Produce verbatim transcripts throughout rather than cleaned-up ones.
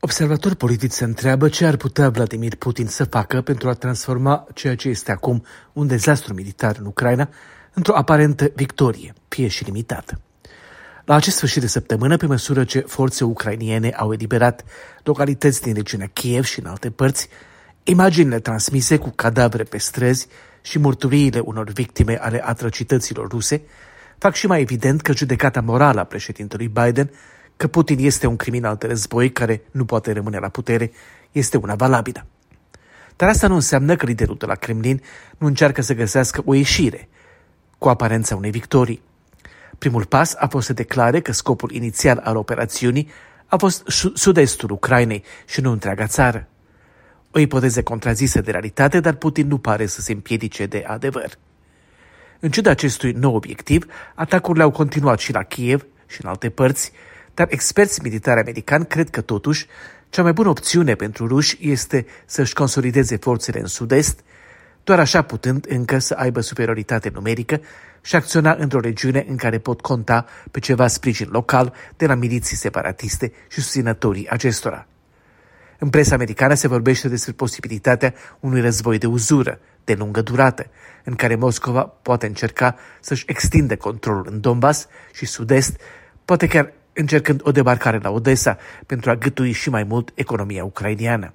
Observatori politici se întreabă ce ar putea Vladimir Putin să facă pentru a transforma ceea ce este acum un dezastru militar în Ucraina într-o aparentă victorie, fie și limitată. La acest sfârșit de săptămână, pe măsură ce forțe ucrainiene au eliberat localități din regiunea Kiev și în alte părți, imaginile transmise cu cadavre pe străzi și mărturiile unor victime ale atrocităților ruse fac și mai evident că judecata morală a președintelui Biden că Putin este un criminal de război care nu poate rămâne la putere este una valabilă. Dar asta nu înseamnă că liderul de la Kremlin nu încearcă să găsească o ieșire cu aparența unei victorii. Primul pas a fost să declare că scopul inițial al operațiunii a fost sud-estul Ucrainei și nu întreaga țară. O ipoteză contrazisă de realitate, dar Putin nu pare să se împiedice de adevăr. În ciuda acestui nou obiectiv, atacurile au continuat și la Kiev și în alte părți, dar experți militari americani cred că totuși cea mai bună opțiune pentru ruși este să-și consolideze forțele în sud-est, doar așa putând încă să aibă superioritate numerică și acționa într-o regiune în care pot conta pe ceva sprijin local de la miliții separatiste și susținătorii acestora. În presa americană se vorbește despre posibilitatea unui război de uzură, de lungă durată, în care Moscova poate încerca să-și extindă controlul în Donbass și sud-est, poate chiar încercând o debarcare la Odessa pentru a gâtui și mai mult economia ucraineană.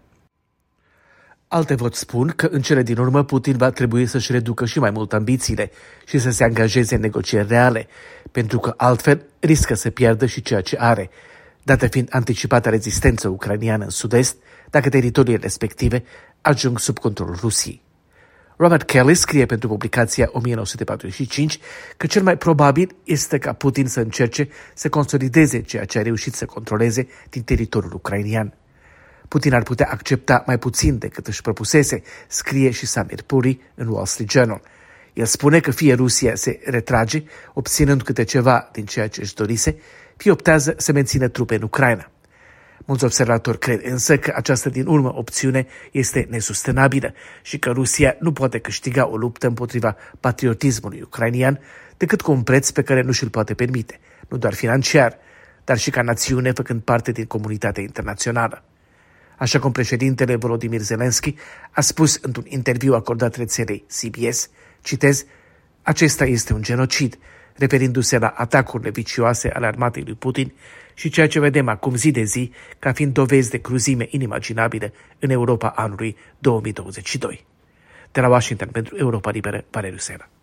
Alte voci spun că în cele din urmă Putin va trebui să-și reducă și mai mult ambițiile și să se angajeze în negocieri reale, pentru că altfel riscă să piardă și ceea ce are, dată fiind anticipată rezistență ucraineană în sud-est, dacă teritoriile respective ajung sub controlul Rusiei. Robert Kelly scrie pentru publicația o mie nouă sute patruzeci și cinci că cel mai probabil este ca Putin să încerce să consolideze ceea ce a reușit să controleze din teritoriul ucrainean. Putin ar putea accepta mai puțin decât își propusese, scrie și Samir Puri în Wall Street Journal. El spune că fie Rusia se retrage, obținând câte ceva din ceea ce își dorise, fie optează să mențină trupe în Ucraina. Mulți observatori cred însă că această din urmă opțiune este nesustenabilă și că Rusia nu poate câștiga o luptă împotriva patriotismului ucrainian decât cu un preț pe care nu și-l poate permite, nu doar financiar, dar și ca națiune făcând parte din comunitatea internațională. Așa cum președintele Volodymyr Zelensky a spus într-un interviu acordat rețelei C B S, citez, acesta este un genocid, referindu-se la atacurile vicioase ale armatei lui Putin și ceea ce vedem acum zi de zi ca fiind dovezi de cruzime inimaginabile în Europa anului două mii douăzeci și doi. De la Washington pentru Europa Liberă, Valeriu Sela.